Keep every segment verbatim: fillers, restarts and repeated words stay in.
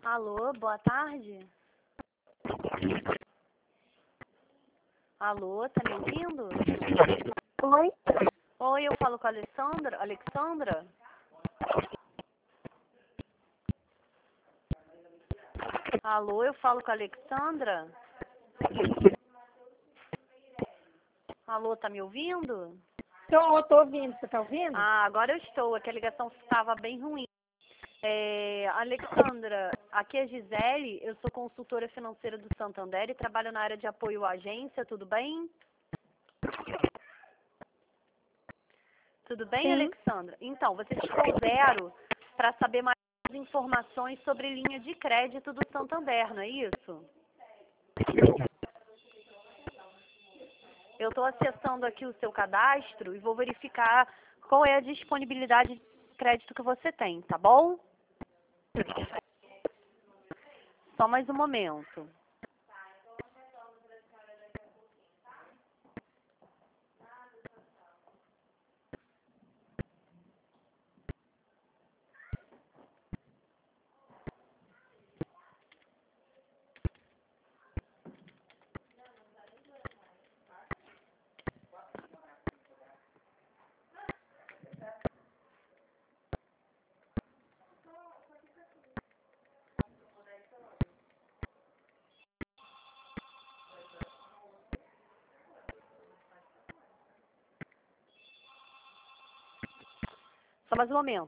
Alô, boa tarde. Alô, tá me ouvindo? Oi? Oi, eu falo com a Alessandra. Alexandra? Alô, eu falo com a Alexandra? Alô, tá me ouvindo? Tô, tô ouvindo. Você tá ouvindo? Ah, agora eu estou. Aqui a ligação estava bem ruim. É, Alexandra, aqui é Gisele, eu sou consultora financeira do Santander e trabalho na área de apoio à agência, tudo bem? Tudo bem, Sim. Alexandra? Então, vocês puderam para saber mais informações sobre linha de crédito do Santander, não é isso? Eu estou acessando aqui o seu cadastro e vou verificar qual é a disponibilidade de crédito que você tem, tá bom? Só mais um momento. Só mais um momento.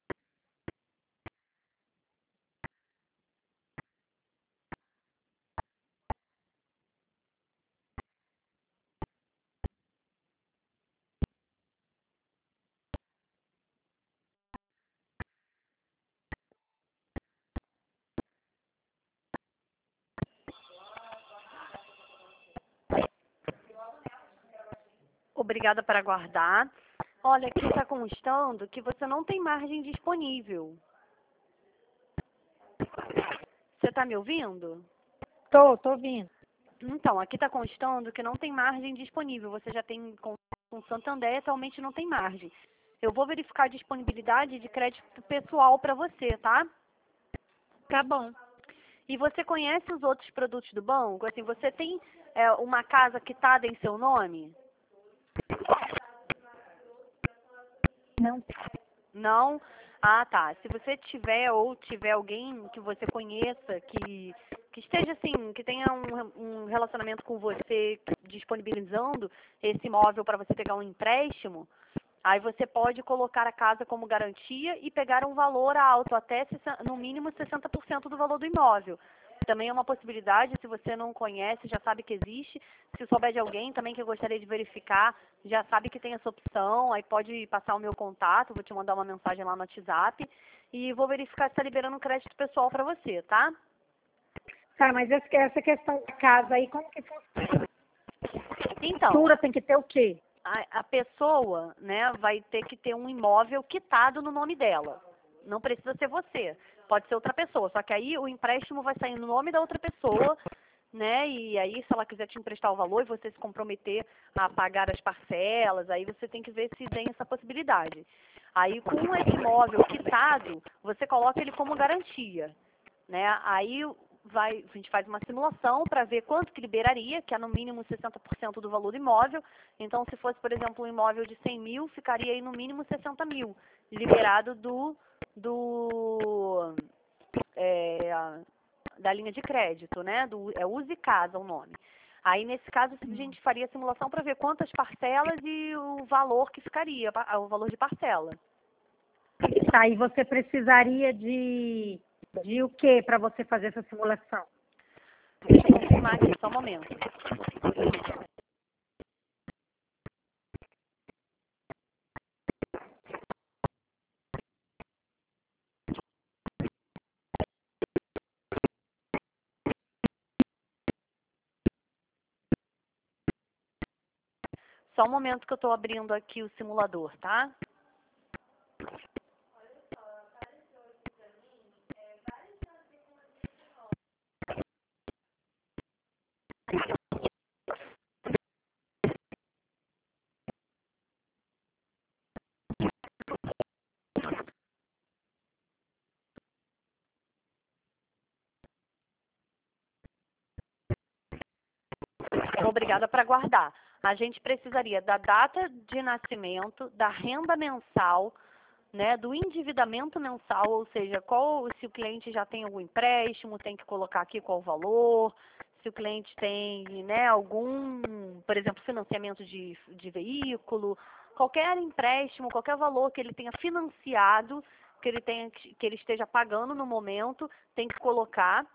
Obrigada por aguardar. Olha, aqui está constando que você não tem margem disponível. Você está me ouvindo? Tô, tô ouvindo. Então, aqui está constando que não tem margem disponível. Você já tem com com o Santander, atualmente não tem margem. Eu vou verificar a disponibilidade de crédito pessoal para você, tá? Tá bom. E você conhece os outros produtos do banco? Assim, você tem é, uma casa quitada em seu nome? Não. Não? Ah, tá. Se você tiver ou tiver alguém que você conheça, que, que esteja assim, que tenha um, um relacionamento com você disponibilizando esse imóvel para você pegar um empréstimo, aí você pode colocar a casa como garantia e pegar um valor alto, até no mínimo sessenta por cento do valor do imóvel. Também é uma possibilidade, se você não conhece, já sabe que existe. Se souber de alguém também que eu gostaria de verificar, já sabe que tem essa opção, aí pode passar o meu contato, vou te mandar uma mensagem lá no WhatsApp e vou verificar se está liberando crédito pessoal para você, tá? Tá, mas essa essa questão da casa aí, como que funciona? Então, Estrutura tem que ter o quê? a, a pessoa, né, vai ter que ter um imóvel quitado no nome dela. Não precisa ser você, pode ser outra pessoa. Só que aí o empréstimo vai sair no nome da outra pessoa, né? E aí, se ela quiser te emprestar o valor e você se comprometer a pagar as parcelas, aí você tem que ver se tem essa possibilidade. Aí, com esse imóvel quitado, você coloca ele como garantia, né? Aí vai, a gente faz uma simulação para ver quanto que liberaria, que é no mínimo sessenta por cento do valor do imóvel. Então, se fosse, por exemplo, um imóvel de cem mil, ficaria aí no mínimo sessenta mil, liberado do, do é, da linha de crédito, né? Do, é Use Casa o nome. Aí, nesse caso, a gente faria a simulação para ver quantas parcelas e o valor que ficaria, o valor de parcela. Tá, e você precisaria de, de o quê para você fazer essa simulação? Deixa eu confirmar aqui, só um momento. Só um momento que eu estou abrindo aqui o simulador, tá? obrigada para guardar. A gente precisaria da data de nascimento, da renda mensal, né, do endividamento mensal, ou seja, qual, se o cliente já tem algum empréstimo, tem que colocar aqui qual o valor, se o cliente tem, né, algum, por exemplo, financiamento de, de veículo, qualquer empréstimo, qualquer valor que ele tenha financiado, que ele, tenha, que ele esteja pagando no momento, tem que colocar.